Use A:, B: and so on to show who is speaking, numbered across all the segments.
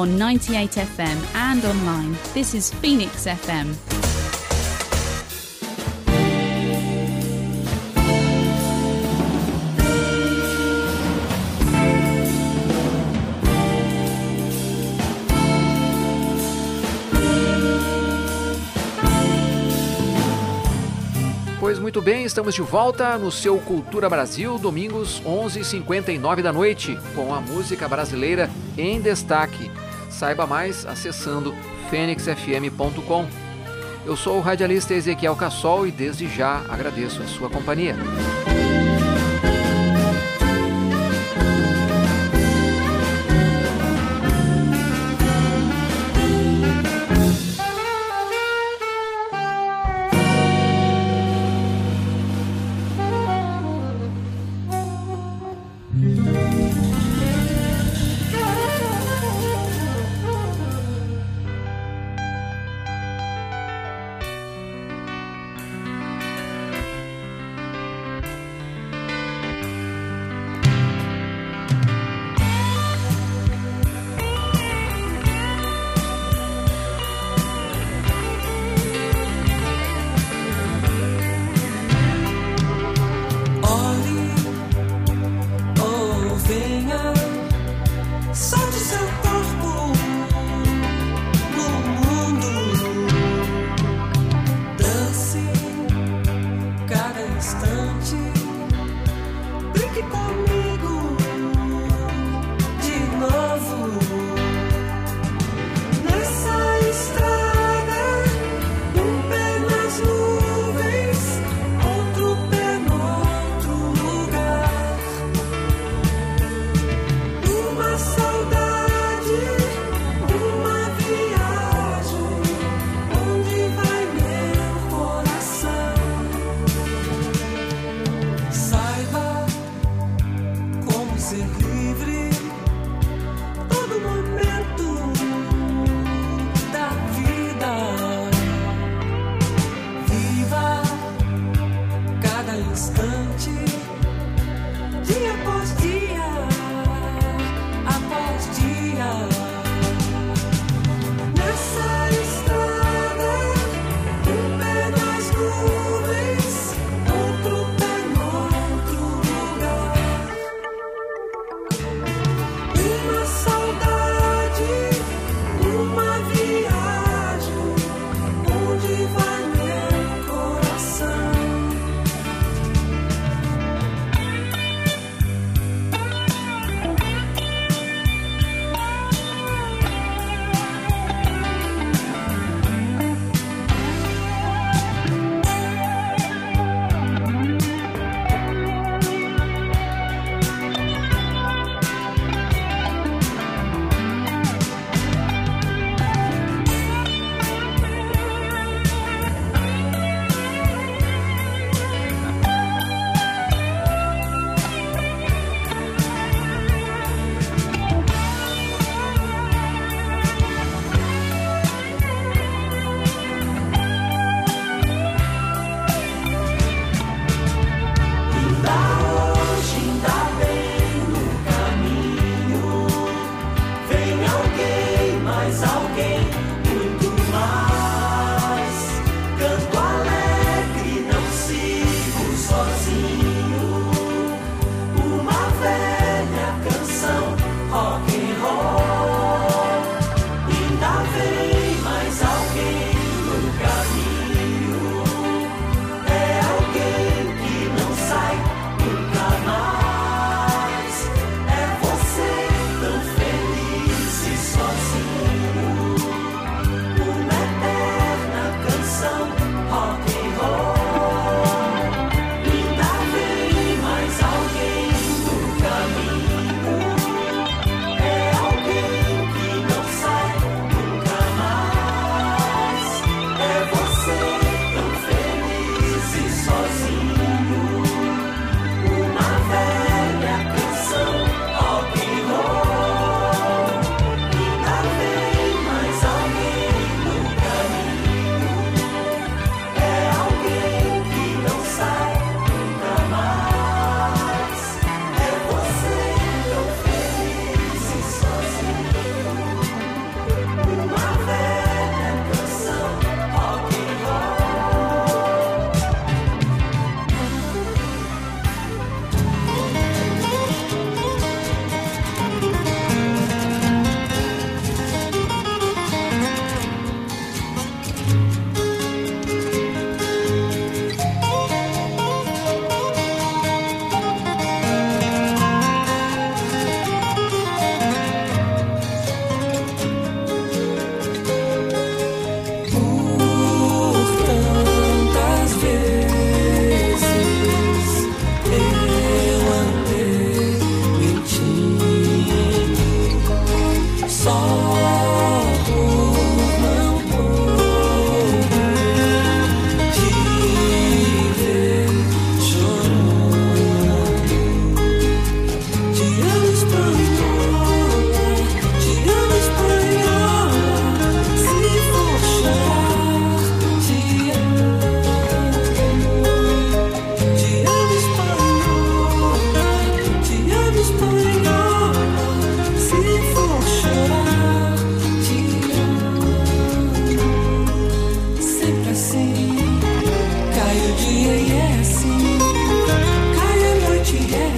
A: on 98 FM and online. This is Phoenix FM.
B: Pois muito bem, estamos de volta no seu Cultura Brasil, domingos 11h59 da noite, com a música brasileira em destaque. Saiba mais acessando fenixfm.com. Eu sou o radialista Ezequiel Cassol e desde já agradeço a sua companhia.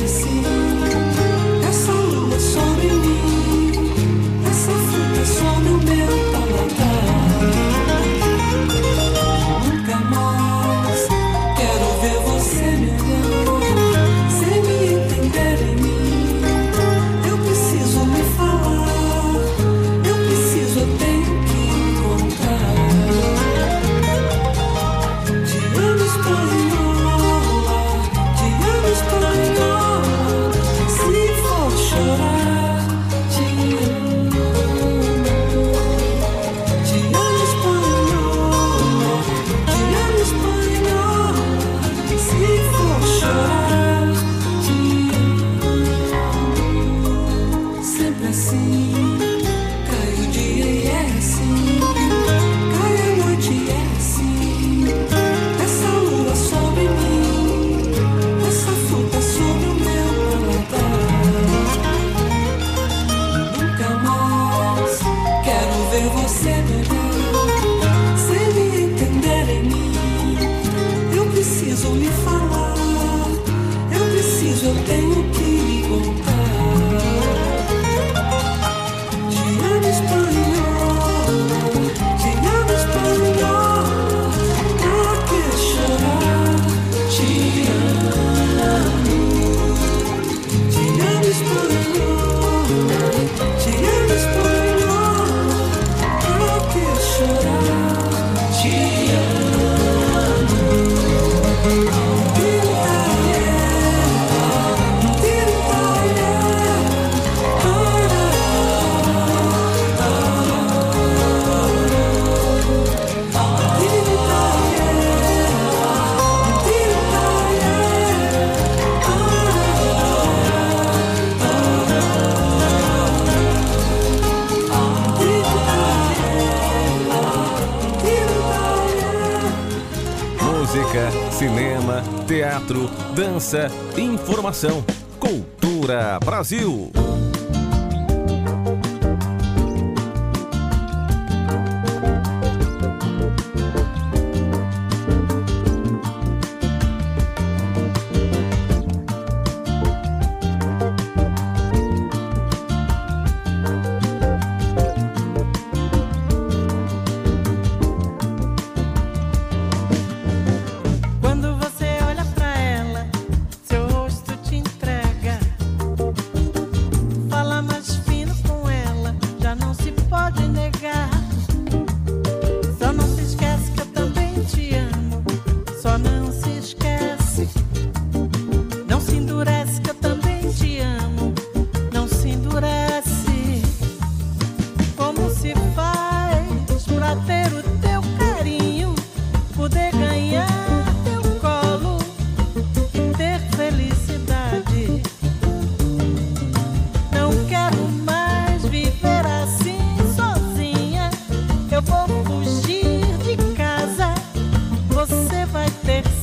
C: Cinema, teatro, dança, informação. Cultura Brasil.
D: Eu vou fugir de casa, você vai ter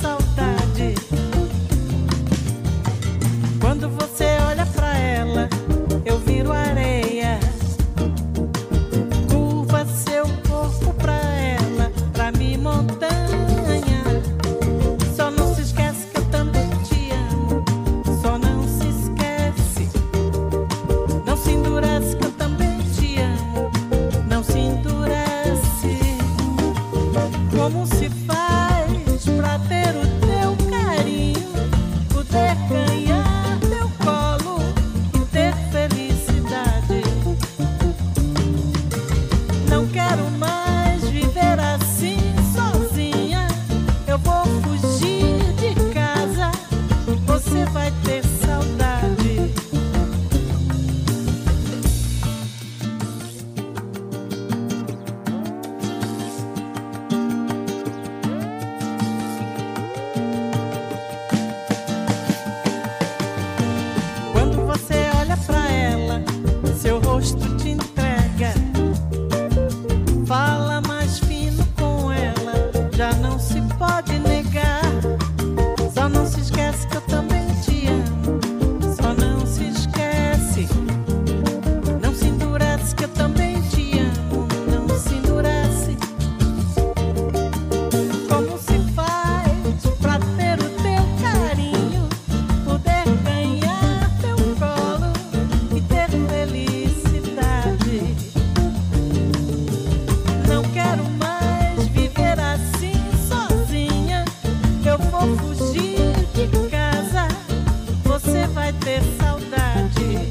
D: vou fugir de casa, você vai ter saudade.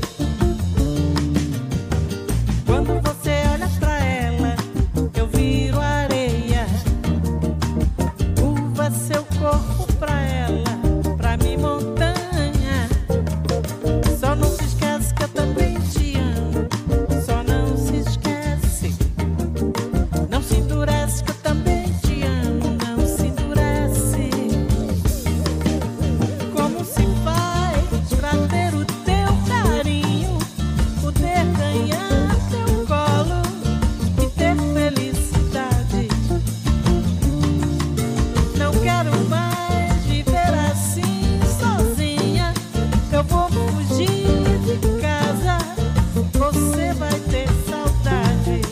D: Quando você olha pra ela, eu viro areia. Curva seu corpo pra ela, pra mim montanha. Só não se esquece que eu também te amo. Só não se esquece. Não se endurece que eu também te amo. Não se endurece. Como se faz pra ter o teu carinho, poder ganhar teu colo e ter felicidade? Não quero mais viver assim sozinha. Eu vou fugir de casa, você vai ter saudade.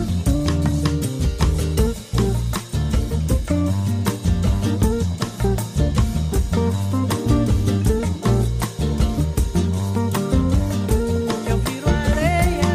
D: Eu viro areia.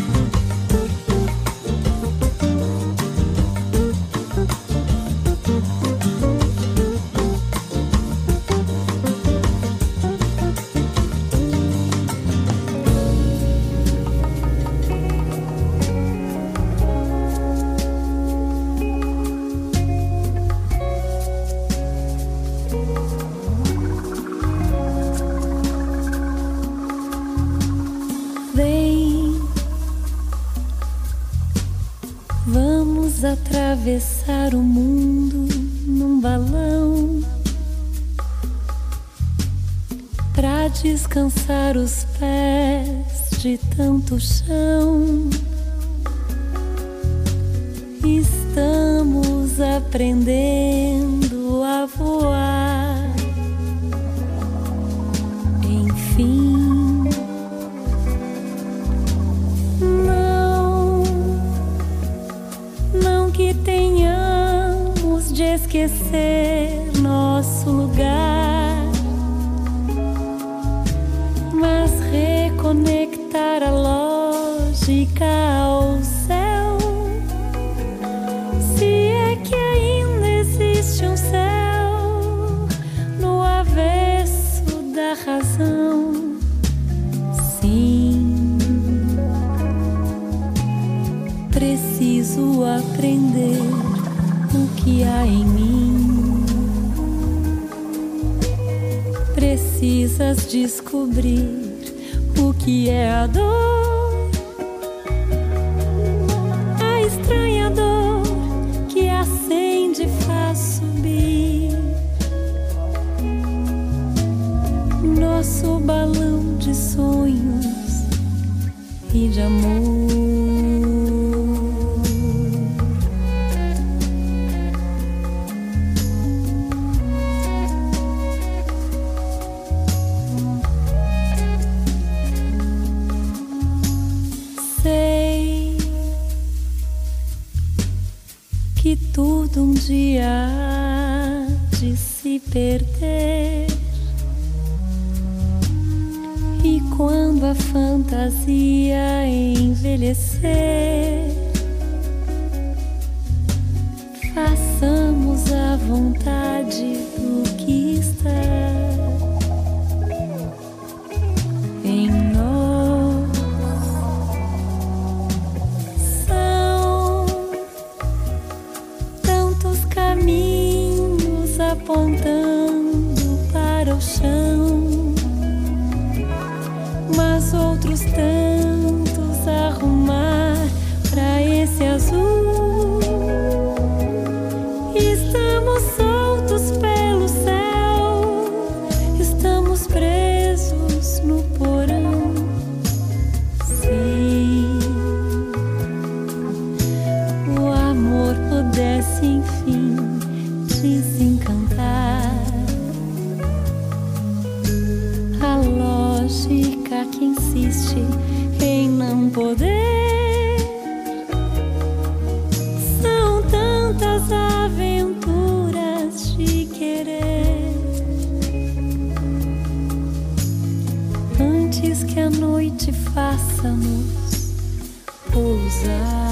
E: Vem, vamos atravessar o mundo num balão pra descansar os pés de tanto chão. Estamos aprendendo a voar. Enfim. Não que tenhamos de esquecer nosso lugar, mas reconectar a lógica ao céu. Se é que ainda existe um céu no avesso da razão. Sim. Preciso aprender o que há em mim. Precisas descobrir o que é a dor, a estranha dor que acende e faz subir nosso balão de sonhos e de amor. Que tudo um dia há de se perder, e quando a fantasia envelhecer, façamos a vontade do que está em nós. Caminhos apontando para o chão, mas outros tantos a rumar para esse azul. Estamos soltos pelo céu, estamos presos no porão. Se o amor pudesse enfim desencantar a lógica que insiste em não poder. São tantas aventuras de querer, antes que a noite faça-nos pousar.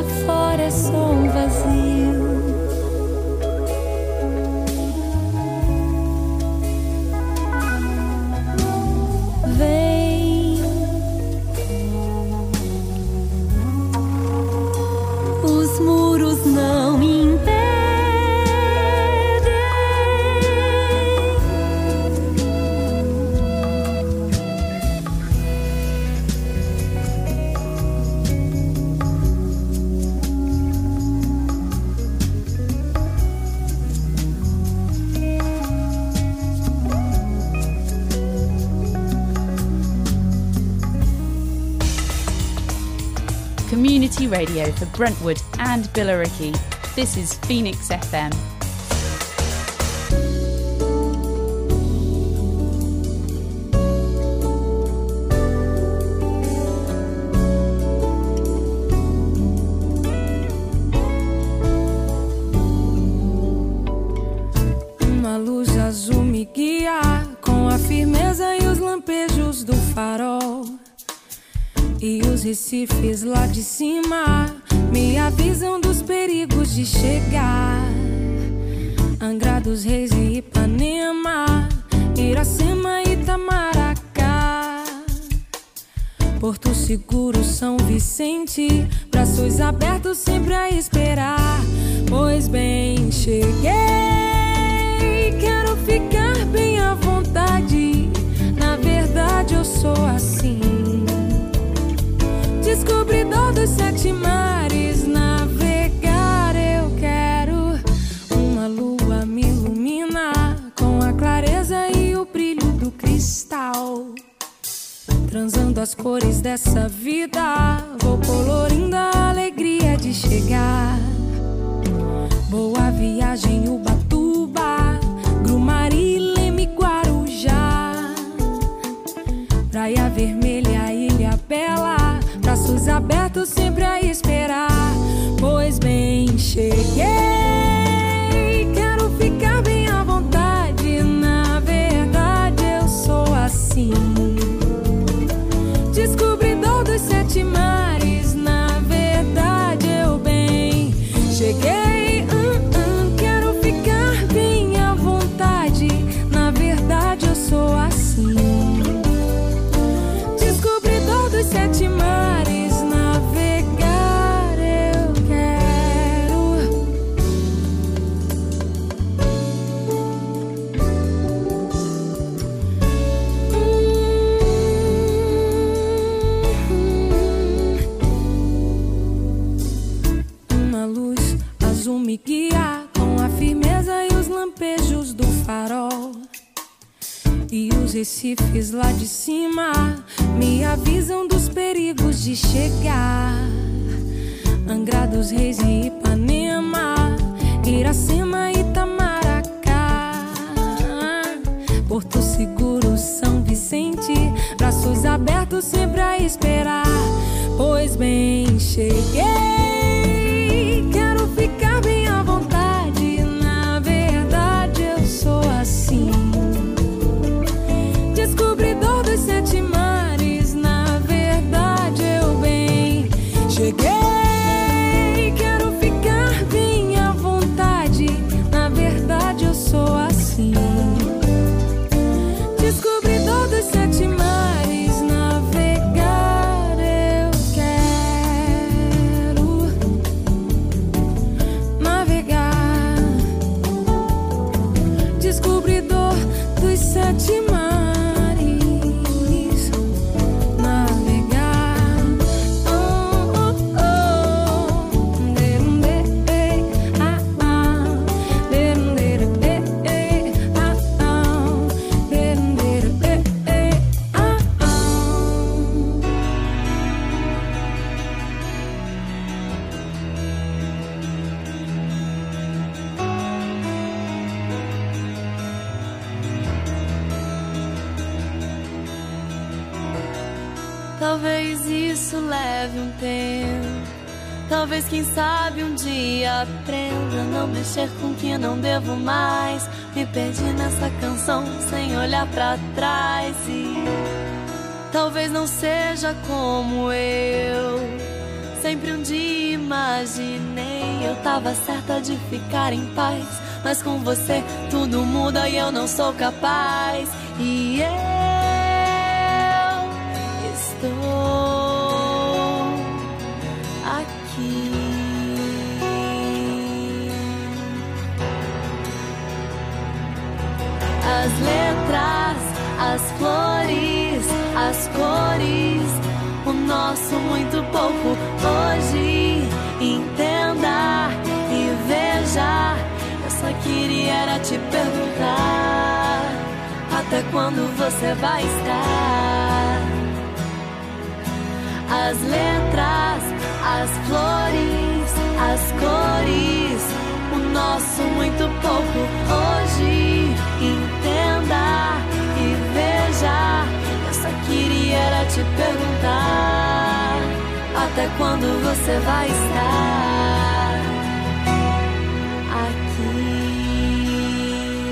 E: fora é só um vazio. Vem, os muros não impedem.
A: Community radio for Brentwood and Billericay. This is Phoenix FM.
F: Uma luz azul me guia com a firmeza e os lampejos do farol. E os recifes lá de cima me avisam dos perigos de chegar. Angra dos Reis e Ipanema, Iracema e Itamaracá, Porto Seguro, São Vicente, braços abertos sempre a esperar. Pois bem, cheguei, quero ficar bem à vontade. Na verdade eu sou assim, descobridor dos 7 mares, navegar eu quero. Uma lua me ilumina com a clareza e o brilho do cristal. Transando as cores dessa vida, vou colorindo a alegria de chegar. Boa viagem, Ubatuba, Grumari, Leme, Guarujá, Praia Vermelha, Ilha Bela, braços abertos sempre a esperar. Pois bem, cheguei, quero ficar bem à vontade. Na verdade eu sou assim, descobridor dos 7 mares. Na verdade eu bem cheguei, quero ficar bem à vontade. Na verdade eu sou assim, descobridor dos 7 mares. Navegar eu quero. Uma luz azul me guia com a firmeza e os lampejos do farol. E os recifes lá de cima me avisam dos perigos de chegar. Angra dos Reis e Ipanema, Iracema e Itamaracá, Porto Seguro, São Vicente, braços abertos sempre a esperar. Pois bem, cheguei, quero ficar bem à vontade. Na verdade eu sou assim, descobridor dos 7 mares. Na verdade eu bem cheguei, quero ficar bem à vontade. Na verdade eu sou assim, descobridor dos 7 mares. Navegar eu quero. Navegar, descobridor dos 7 mares. Navegar,
E: Talvez isso leve um tempo, talvez quem sabe um dia aprenda a não mexer com o que não devo mais. Me perdi nessa canção sem olhar pra trás e talvez não seja como eu, Sempre um dia imaginei, eu tava certa de ficar em paz, mas com você tudo muda e eu não sou capaz. E eu estou aqui. As letras, as flores, as cores, o nosso muito pouco hoje. Entenda e veja, eu só queria era te perguntar, até quando você vai estar? As letras, as flores, as cores, o nosso muito pouco hoje. Entenda e veja, eu só queria era te perguntar, até quando você vai estar aqui?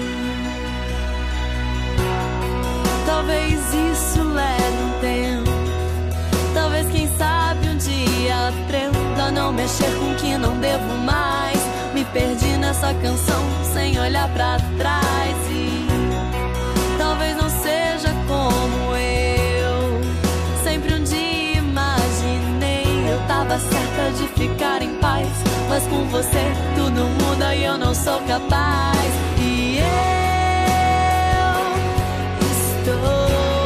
E: Talvez isso leve um tempo, talvez quem sabe um dia aprenda a não mexer com o que não devo mais. Me perdi nessa canção sem olhar pra trás e talvez não seja como eu sempre um dia imaginei. Eu tava certa de ficar em paz, mas com você tudo muda e eu não sou capaz. E eu estou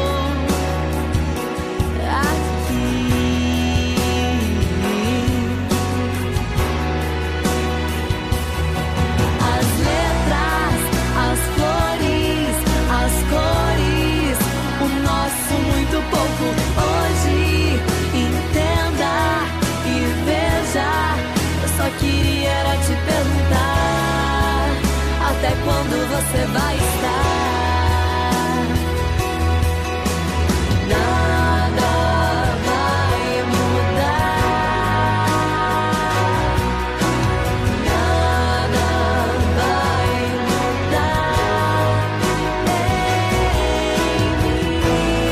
E: pouco hoje. Entenda e veja, eu só queria era te perguntar, até quando você vai estar? Nada vai mudar, nada vai mudar em mim.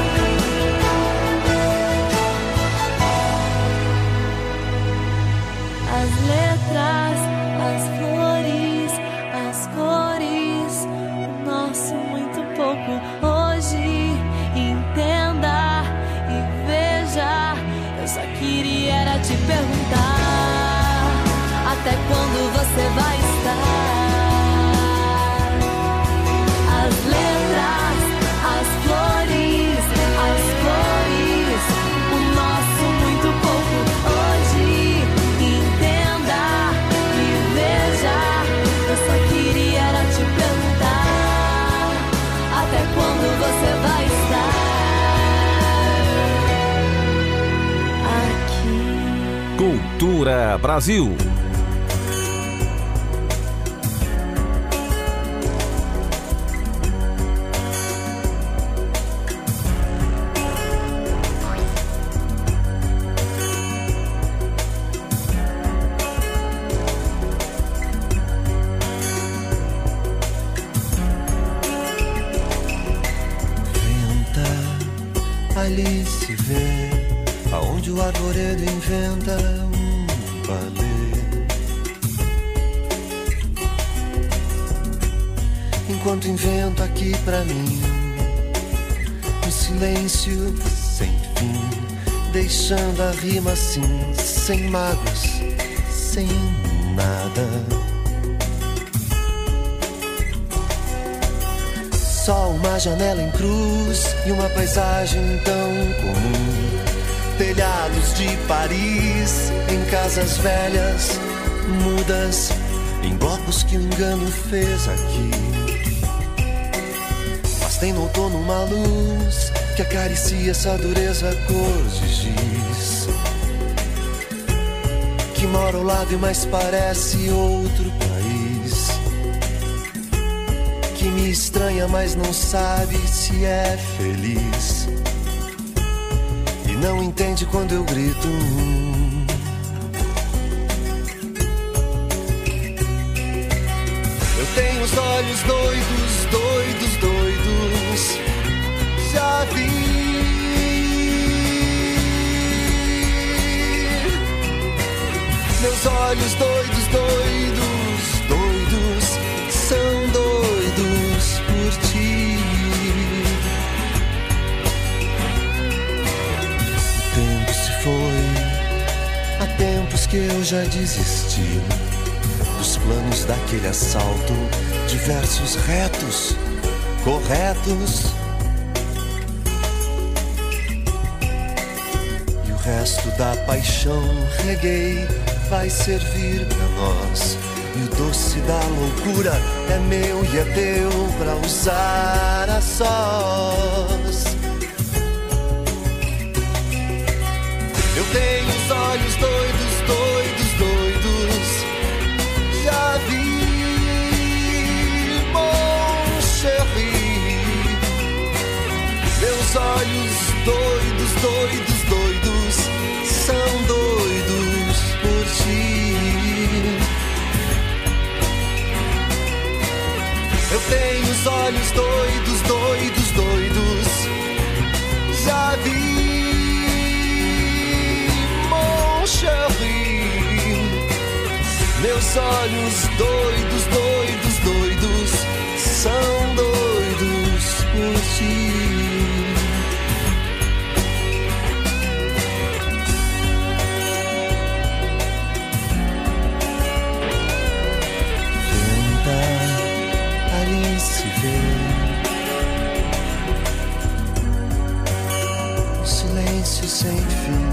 E: As letras, as flores, as cores, o nosso muito pouco hoje. Entenda e veja, eu só queria era te perguntar, até quando você vai estar? As letras, as flores, as cores, o nosso muito pouco hoje. Entenda e veja, eu só queria era te perguntar, até quando você vai estar aqui?
C: Cultura Brasil.
G: Ali se vê aonde o arvoredo inventa um balé. Enquanto invento aqui pra mim um silêncio sem fim, deixando a rima assim, sem mágoas, sem nada. Só uma janela em cruz e uma paisagem tão comum. Telhados de Paris, em casas velhas, mudas, em blocos que o engano fez aqui. Mas tem no outono uma luz que acaricia essa dureza cor de giz, que mora ao lado e mais parece outro país, que me estranha, mas não sabe se é feliz, e não entende quando eu grito. Eu tenho os olhos doidos, doidos, doidos. Já vi Meus olhos doidos, doidos, doidos, são doidos por ti. O tempo se foi, há tempos que eu já desisti dos planos daquele assalto, de versos retos, corretos. E o resto da paixão reguei vai servir pra nós. E o doce da loucura é meu e é teu pra usar a sós. Eu tenho os olhos doidos, doidos, doidos. Já vi, mon chéri. Meus olhos doidos, doidos, doidos, são doidos por ti. Eu tenho os olhos doidos, doidos, doidos. Já vi, mon chéri. Meus olhos doidos, doidos, doidos, são doidos por ti. Silêncio sem fim,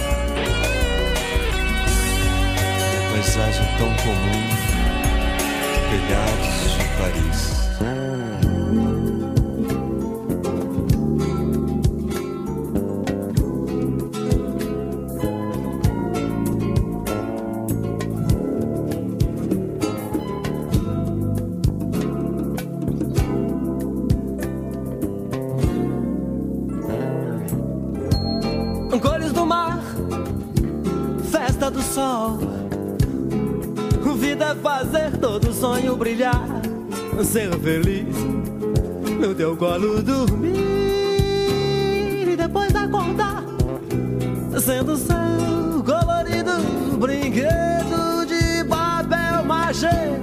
G: paisagem tão comum, telhados de Paris.
H: Cores do mar, festa do sol. Vida é fazer todo sonho brilhar, ser feliz, no teu colo dormir e depois acordar, sendo seu colorido brinquedo de papel machê.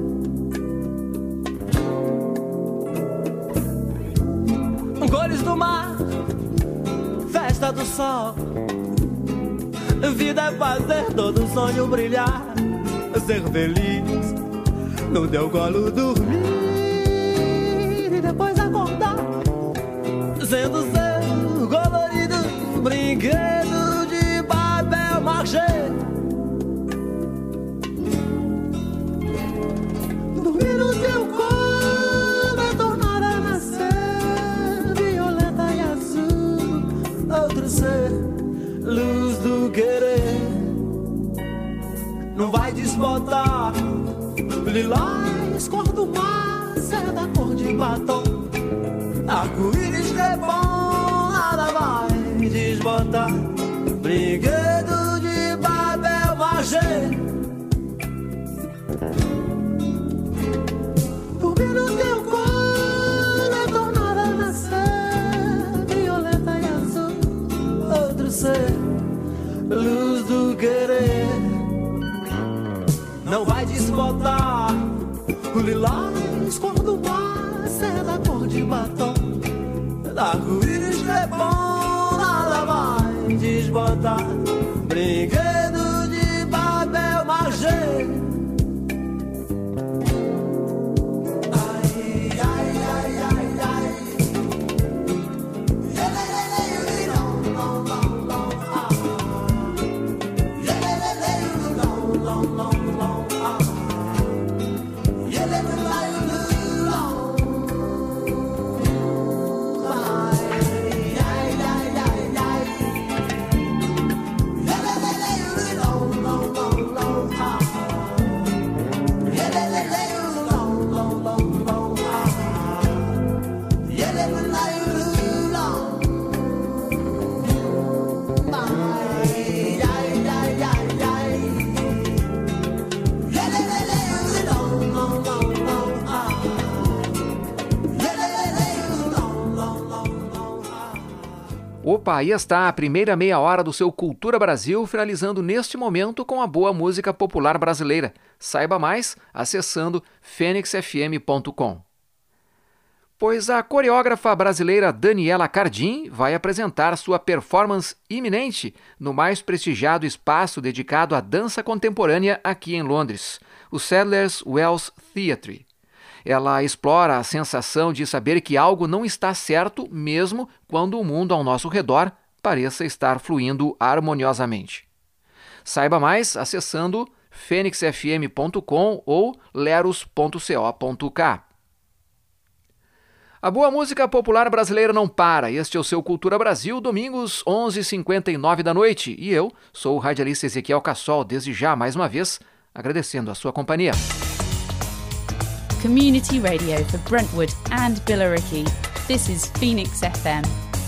H: Cores do mar, festa do sol. Vida é fazer todo sonho brilhar, ser feliz, no teu colo dormir e depois acordar, sendo seu colorido brinquedo de papel machê. Dormir no teu colo é tornar a nascer violeta e azul, outro ser, luz do querer. Não vai desbotar lilás, cor do mar, seda, cor de batom. Arco-íris é bom, nada vai desbotar brinquedo de papel machê. Dormir no teu colo é tornar a nascer violeta e azul, outro ser, luz do querer. Não vai desbotar o lilás, cor do mar, seda, cor de batom. Arco-íris é bom, nada vai desbotar brinquedo de papel machê.
B: Opa, aí está a primeira meia hora do seu Cultura Brasil, finalizando neste momento com a boa música popular brasileira. Saiba mais acessando fenixfm.com. Pois a coreógrafa brasileira Daniela Cardim vai apresentar sua performance iminente no mais prestigiado espaço dedicado à dança contemporânea aqui em Londres, o Sadler's Wells Theatre. Ela explora a sensação de saber que algo não está certo mesmo quando o mundo ao nosso redor pareça estar fluindo harmoniosamente. Saiba mais acessando fenixfm.com ou leros.co.k. A boa música popular brasileira não para. Este é o seu Cultura Brasil, domingos 11h59 da noite. E eu sou o radialista Ezequiel Cassol, desde já, mais uma vez, agradecendo a sua companhia.
A: Community radio for Brentwood and Billericay. This is Phoenix FM.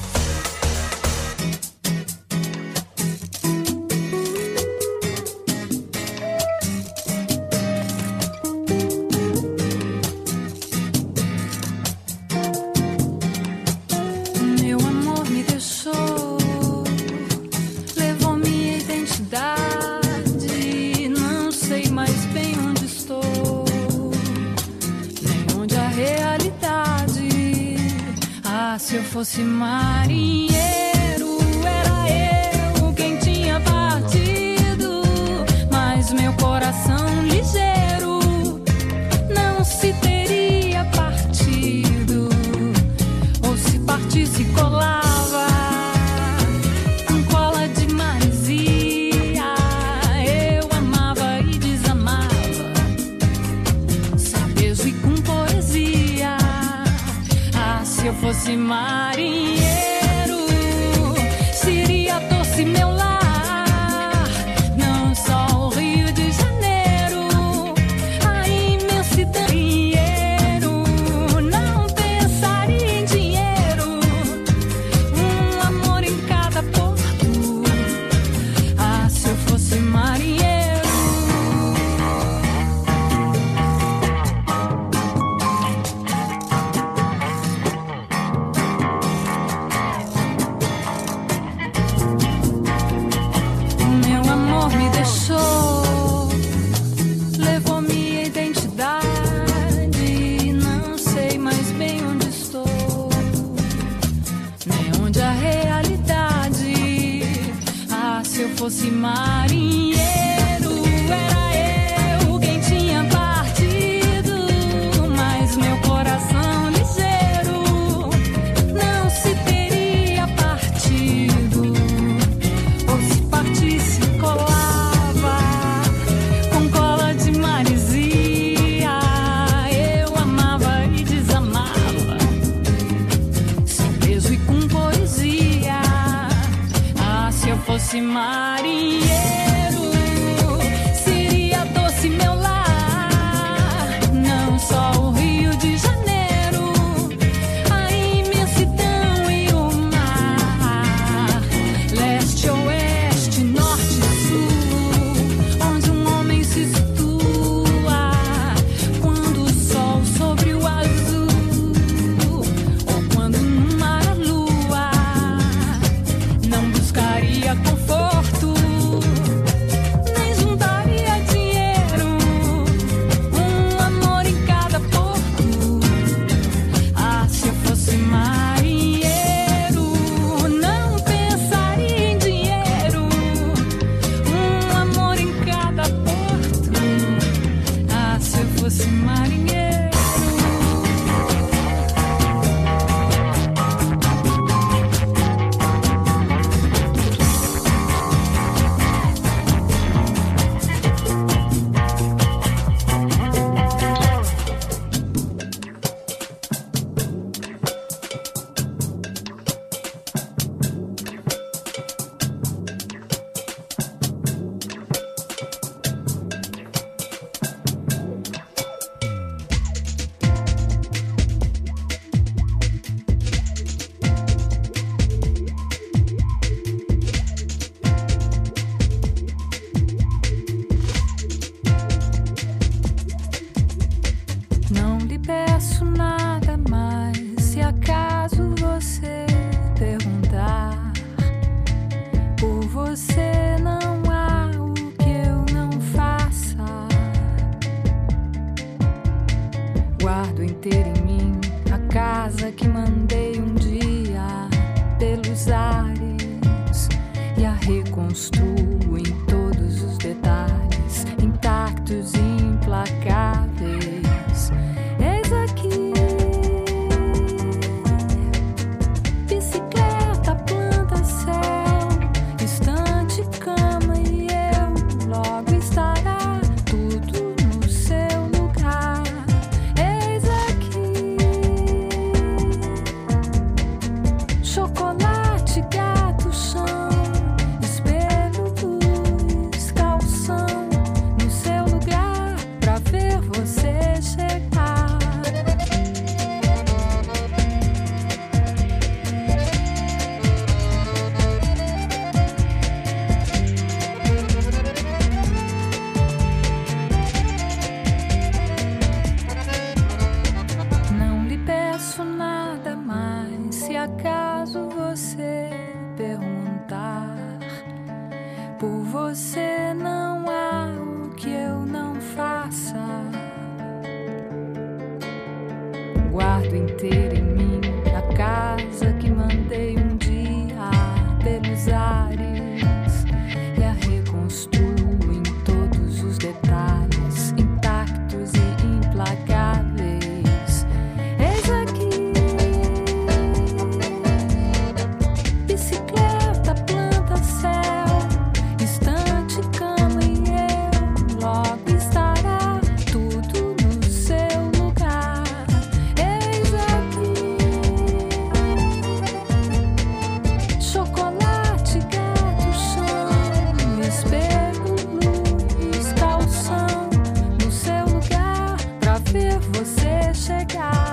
F: Meu amor me deixou, levou minha identidade, não sei mais bem onde estou, nem onde a realidade. Ah, se eu fosse marinheiro, era eu quem tinha partido, mas meu coração ligeiro não se teria partido, ou se partisse colava com cola de maresia. Eu amava e desamava, sem beijo e com poesia. Ah, se eu fosse marinheiro, seria doce meu lar, não só o Rio de Janeiro, a imensidão. Não pensaria em dinheiro, um amor em cada porto. Ah, se eu fosse marinheiro. Meu amor me deixou, levou minha identidade, não sei mais bem onde estou, nem onde a realidade. Ah, se eu fosse marinheiro, era eu quem tinha partido, mas meu coração ligeiro não se teria partido, ou se partisse colava com cola de maresia. Eu amava e desamava, sem beijo e com poesia. Ah, se eu fosse marinheiro, seria doce meu lar, não só o Rio de Janeiro, a imensidão e o mar, leste, oeste, norte e sul, onde um homem se situa quando o sol sobre o azul, ou quando no mar a lua não buscaria conforto. ter em mim a casa que mandei um dia pelos ares e a reconstruo em todos os detalhes, intactos e implacáveis. Eis aqui bicicleta, planta, céu, estante, cama e eu. Logo estará tudo no seu lugar. Eis aqui chocolate, gato, chão, espelho, luz, calção no seu lugar pra ver você chegar.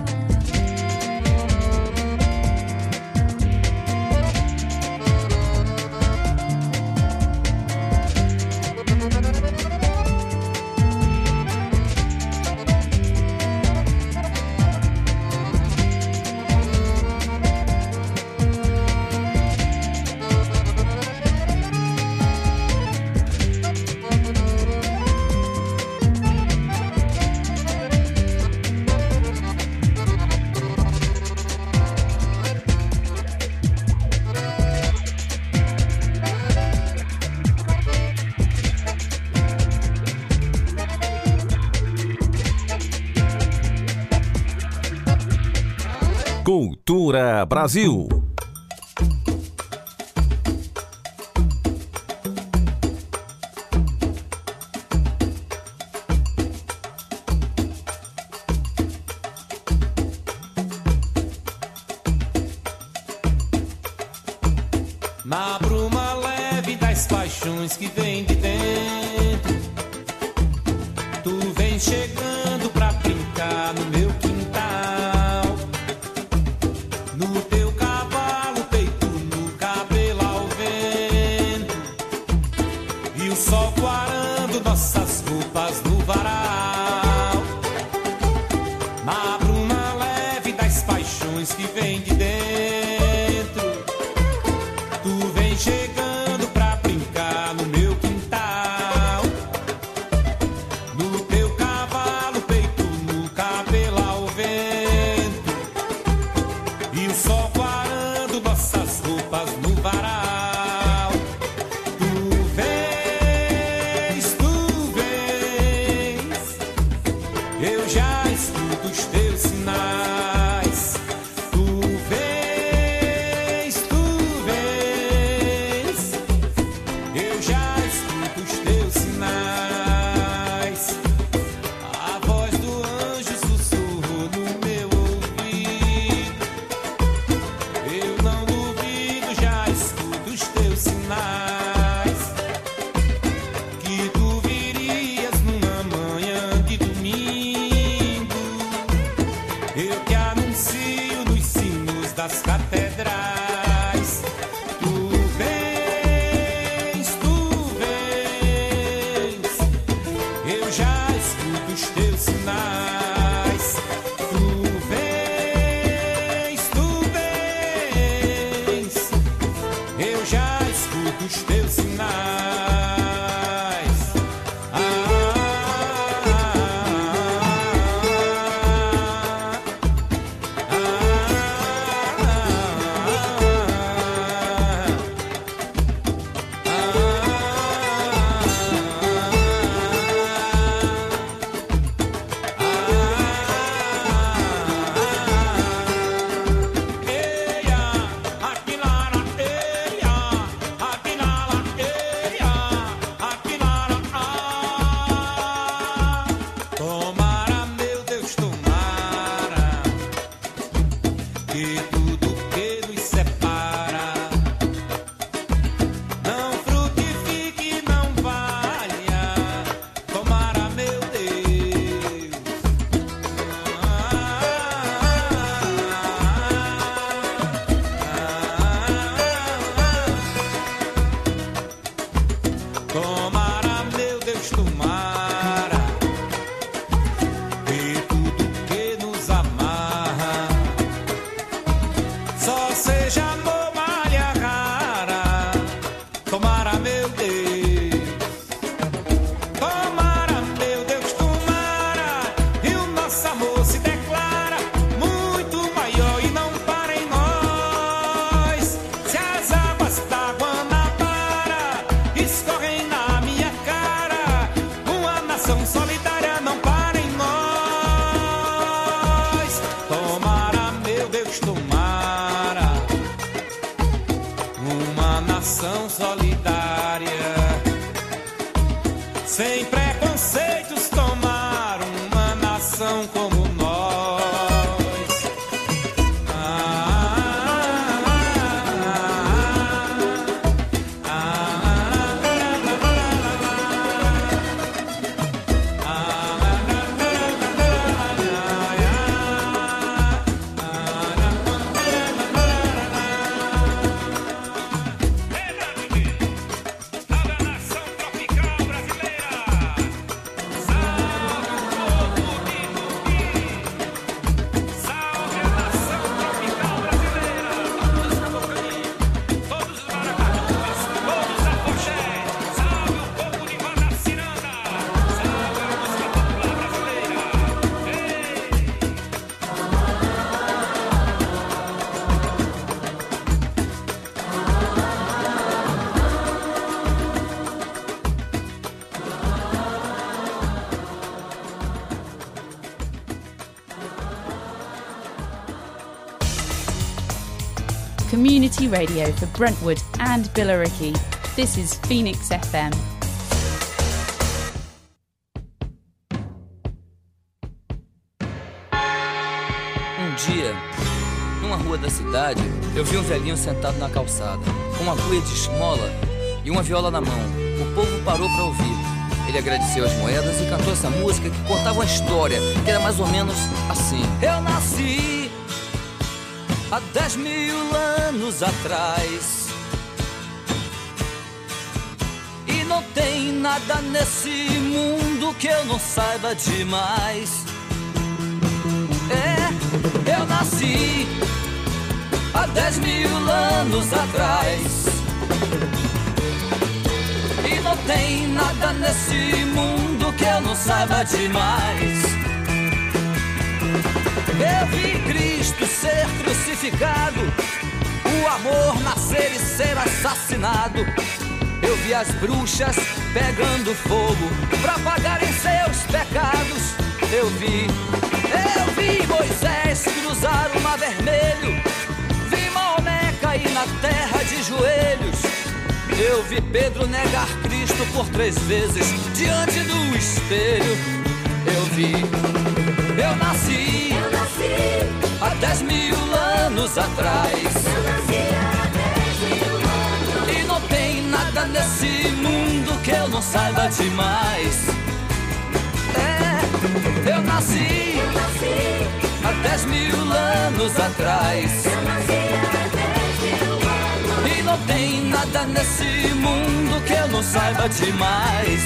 C: Cultura Brasil.
I: Na bruma leve das paixões que vem de dentro, tu vem chegando pra brincar no meu quintal. No teu cavalo, peito no cabelo ao vento, e o sol quarando nossas roupas no varal. Na bruma leve das paixões que vem de dentro, tu vem chegando pra brincar no meu quintal. No teu cavalo, peito no cabelo ao vento, e o sol quarando nossas roupas no varal. Tu vens, eu já escuto os teus sinais. Tu vens, eu já escuto os teus sinais. A voz do anjo sussurrou no meu ouvido. Eu não duvido, já escuto os teus sinais. Que tu virias numa manhã de domingo. Eu te anuncio nos sinos das catedrais. Tu vens, eu já escuto os teus sinais. Tu vens, eu já escuto os teus sinais. Tomara, meu Deus, tomara, que tudo que nos separa não frutifique, não valha. Tomara, meu Deus. Tomara, meu Deus, tomara, que tudo que nos amarra só seja amor, malha rara. Tomara, meu Deus. Tomara, meu Deus, tomara, e o nosso amor se declara muito nação solidária não para em nós. Tomara, meu Deus, tomara uma nação solidária, sem preconceitos, tomar uma nação como nós.
A: Community radio for Brentwood and Billericay. This is Phoenix FM.
J: Um dia, numa rua da cidade, eu vi um velhinho sentado na calçada, com uma cuia de esmola e uma viola na mão. O povo parou para ouvir. Ele agradeceu as moedas e cantou essa música que contava uma história, que era mais ou menos assim. Eu nasci há 10.000 anos atrás, e não tem nada nesse mundo que eu não saiba demais. Eu nasci há 10.000 anos atrás, e não tem nada nesse mundo que eu não saiba demais. Eu vi Cristo ser crucificado, o amor nascer e ser assassinado. Eu vi as bruxas pegando fogo pra pagarem seus pecados. Eu vi Moisés cruzar o mar vermelho, vi Maomé cair na terra de joelhos. Eu vi Pedro negar Cristo por 3 vezes diante do espelho. Eu nasci há 10.000 anos atrás, e não tem nada nesse mundo que eu não saiba demais. Eu nasci há 10.000 anos atrás, e não tem nada nesse mundo que eu não saiba demais.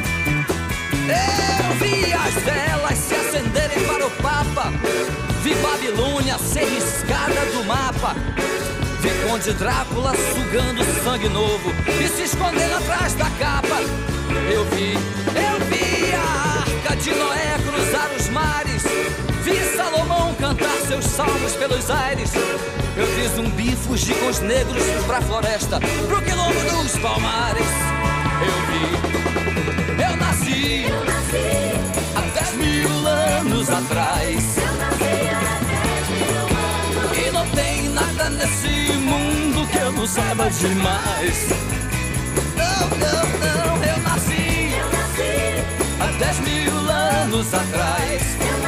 J: Eu vi as velas se acenderem para o Papa, vi Babilônia ser riscada do mapa, vi Conde Drácula sugando sangue novo e se escondendo atrás da capa. Eu vi a Arca de Noé cruzar os mares, vi Salomão cantar seus salmos pelos aires. Eu vi Zumbi fugir com os negros pra floresta, pro quilombo dos palmares. Eu nasci há 10.000 anos atrás, e não tem nada nesse mundo que eu não saiba demais. Não, eu nasci há 10.000 anos atrás,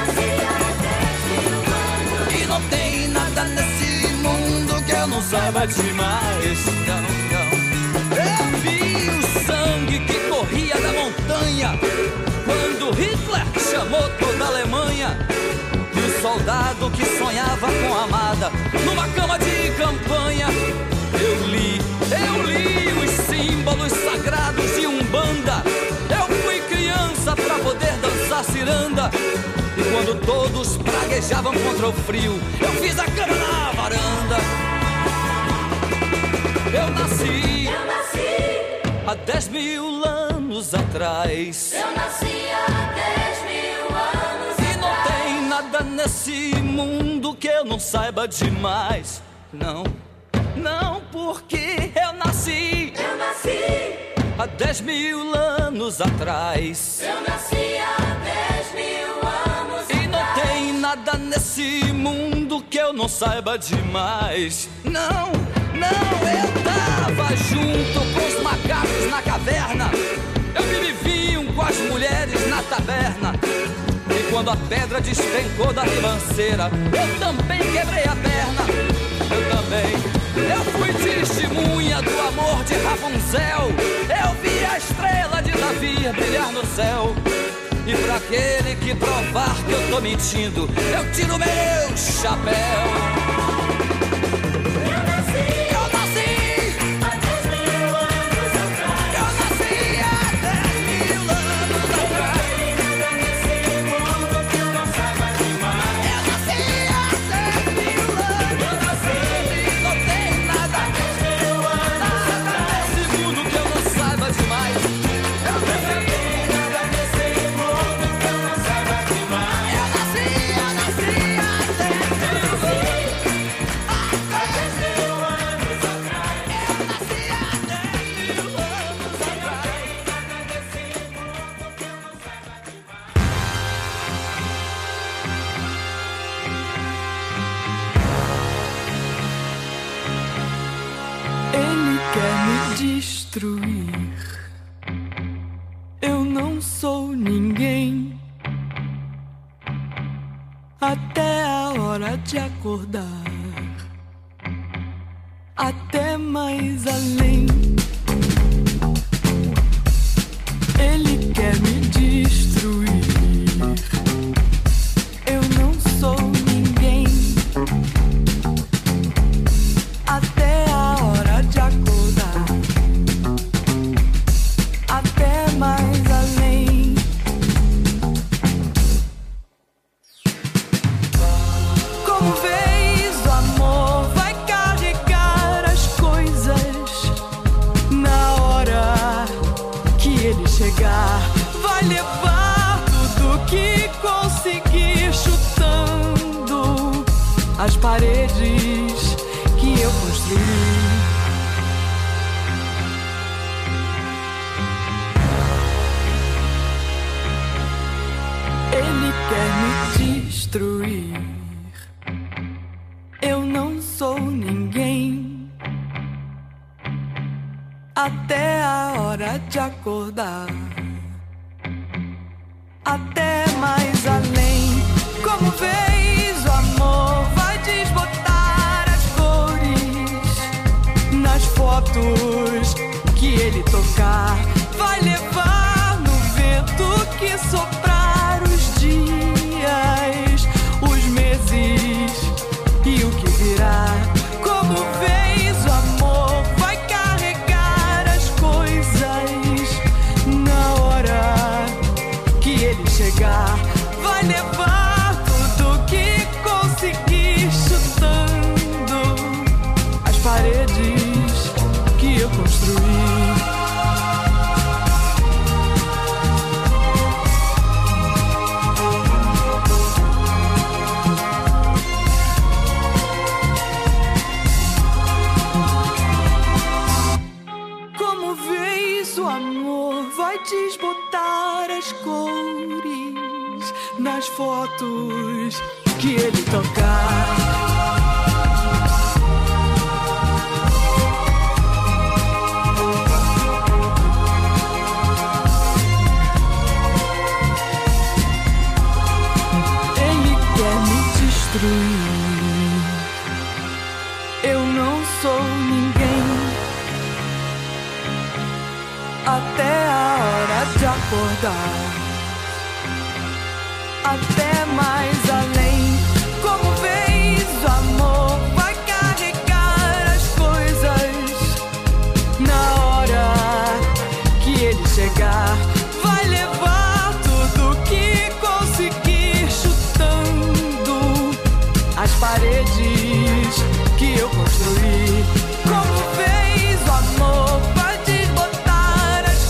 J: e não tem nada nesse mundo que eu não saiba demais. Não. Eu vi o sangue que corria da montanha quando Hitler chamou toda a Alemanha, e o soldado que sonhava com a amada numa cama de campanha. Eu li os símbolos sagrados de Umbanda. Eu fui criança pra poder dançar ciranda, e quando todos praguejavam contra o frio, eu fiz a cama na varanda. Eu nasci há 10.000 anos atrás.
E: Eu nasci há 10.000 anos
J: e não tem nada nesse mundo que eu não saiba demais. Não, porque eu nasci há 10.000 anos atrás.
E: Eu nasci
J: nesse mundo que eu não saiba demais. Não, eu tava junto com os macacos na caverna. Eu bebi vinho com as mulheres na taberna. E quando a pedra despencou da ribanceira, eu também quebrei a perna. Eu também. Eu fui testemunha do amor de Rapunzel. Eu vi a estrela de Davi brilhar no céu. E pra aquele que provar que eu tô mentindo, eu tiro meu chapéu. Eu nasci há 10 mil anos atrás. Eu nasci há 10 mil anos atrás. Nesse mundo que eu não saiba demais. Eu nasci há 10 mil anos. Eu nasci, não tem nada. 10 mil anos atrás. Nesse mundo que eu não saiba demais. Eu nasci.
K: Destruir. Eu não sou ninguém até a hora de acordar, até mais além. Ele quer me destruir. Eu não sou ninguém até a hora de acordar. Mais além. Como vês, o amor vai carregar as coisas. Na hora que ele chegar, vai levar tudo que conseguir, chutando as paredes que eu construí. Ele quer me destruir. Eu não sou ninguém até a hora de acordar, até mais além. Como vês, o amor vai desbotar as cores nas fotos que ele tocar. Vai levar no vento que soprar os dias, os meses e o que virá. Como vês, o amor vai carregar as coisas. Na hora que ele chegar, vai levar tudo que conseguir, chutando as paredes que eu construí. Desbotar as cores nas fotos que ele tocar. Ele quer me destruir. Eu não sou ninguém até a hora de acordar, até mais além. Como vês, o amor vai carregar as coisas. Na hora que ele chegar, vai levar tudo que conseguir, chutando as paredes que eu construí. Como vês, o amor vai desbotar as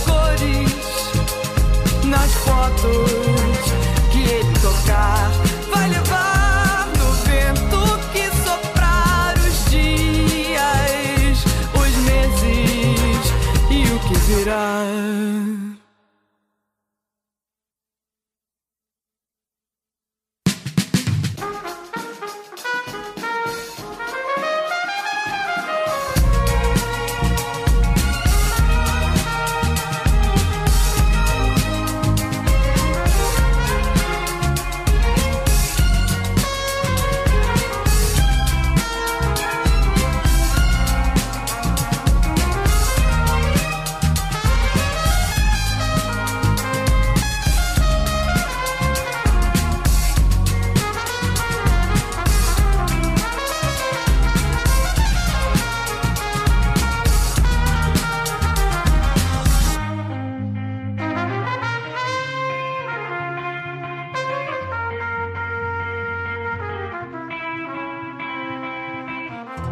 K: cores nas fotos que ele tocar. Vai levar no vento que soprar os dias, os meses e o que virá.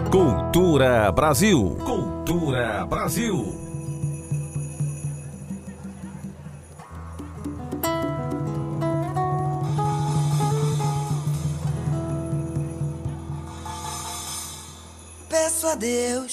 C: Cultura Brasil. Cultura Brasil.
L: Peço a Deus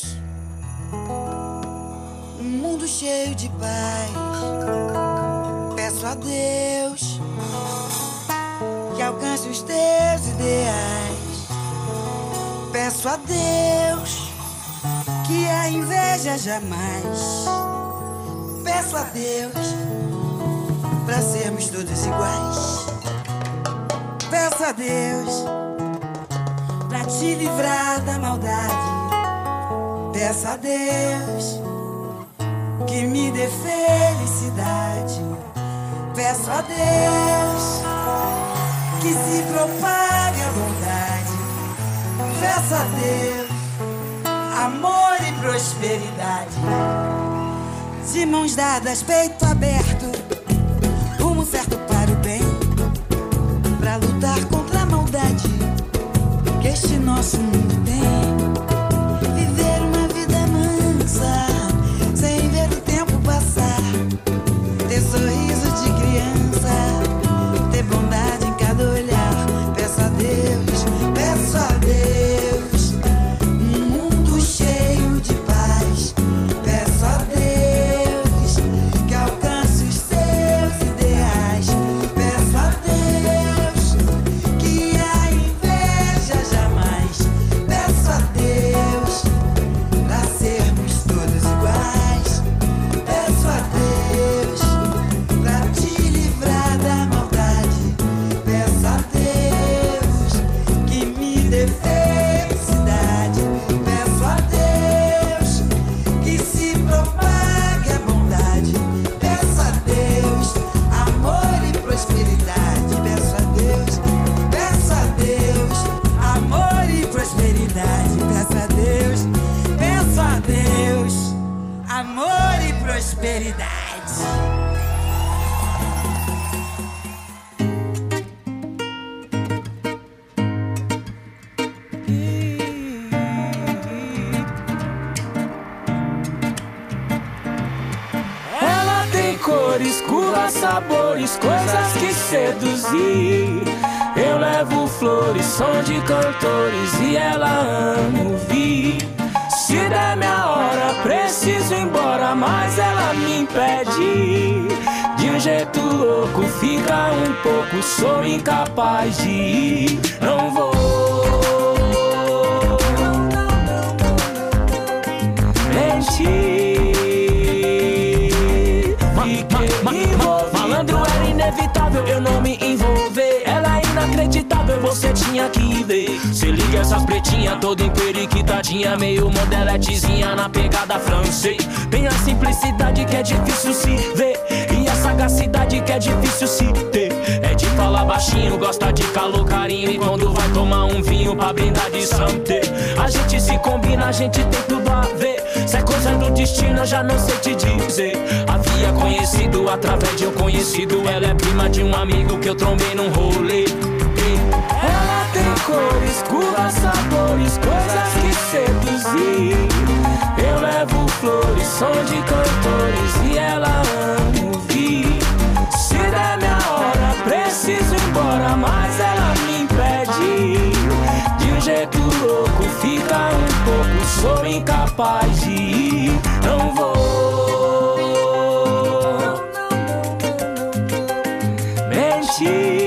L: um mundo cheio de paz. Peço a Deus que alcance os teus ideais. Peço a Deus que a inveja jamais. Peço a Deus pra sermos todos iguais. Peço a Deus pra te livrar da maldade. Peço a Deus que me dê felicidade. Peço a Deus que se propague a bondade. Peço a Deus amor e prosperidade. De mãos dadas, peito aberto, rumo certo para o bem, pra lutar contra a maldade que este nosso mundo tem. Viver uma vida mansa, sem ver o tempo passar. Ter sorriso de criança, ter bondade em cada olhar. Peço a Deus, peço a Deus um mundo cheio de paz. Peço a Deus que alcance os seus ideais. Peço a Deus que a inveja jamais. Peço a Deus pra sermos todos iguais. Peço a Deus pra te livrar da maldade. Peço a Deus que me dê felicidade. Peço a Deus que se propague a bondade. Peço a Deus amor e prosperidade. Peço a Deus amor e prosperidade. Peço a Deus amor e prosperidade.
M: Ela tem cores, curvas, sabores, coisas que seduzir. Eu levo flores, som de cantores e ela ama ouvir. Se der minha hora, preciso ir embora, mas ela me impede. De um jeito louco, fica um pouco, sou incapaz de ir. Não vou mentir. Malandro era inevitável, eu não me envolver. Ela é inacreditável, você tinha que ver. Se liga essas pretinhas, toda emperiquitadinha, meio modeletezinha na pegada francês. Tem a simplicidade que é difícil se ver, e a sagacidade que é difícil se ter. É de falar baixinho, gosta de calor, carinho, e quando vai tomar um vinho pra brindar de santé. A gente se combina, a gente tem tudo a ver. Se é coisa do destino, eu já não sei te dizer. Havia conhecido através de um conhecido. Ela é prima de um amigo que eu trombei num rolê. Ela tem cores, curvas, sabores, coisas que seduzir. Eu levo flores, som de cantores e ela ama ouvir. Se der minha hora, preciso ir embora, mas ela me impede. De um jeito louco, fica um pouco, sou incapaz de ir. Não vou mentir.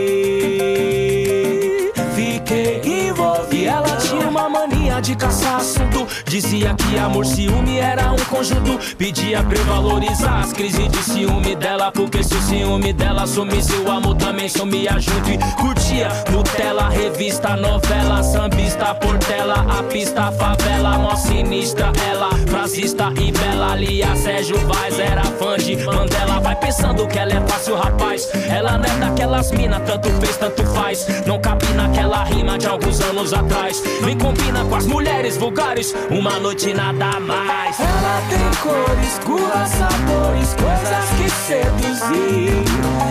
M: Fiquei envolvido. Ela tinha uma mania de caçar assunto. Dizia que amor, ciúme era um conjunto. Pedia pra eu valorizar as crises de ciúme dela, porque se o ciúme dela sumisse, o amor também sumia junto. E curtia Nutella, revista, novela, sambista, portela, a pista, favela, mó sinistra. Ela, frasista e bela, Lia, Sérgio Vaz, era fã de Mandela. Vai pensando que ela é fácil, rapaz. Ela não é daquelas mina, tanto fez, tanto faz. Não cabe naquela rima de alguns anos atrás. Nem combina com as mulheres vulgares, uma noite nada mais. Ela tem cores, curvas, sabores, coisas que seduzir.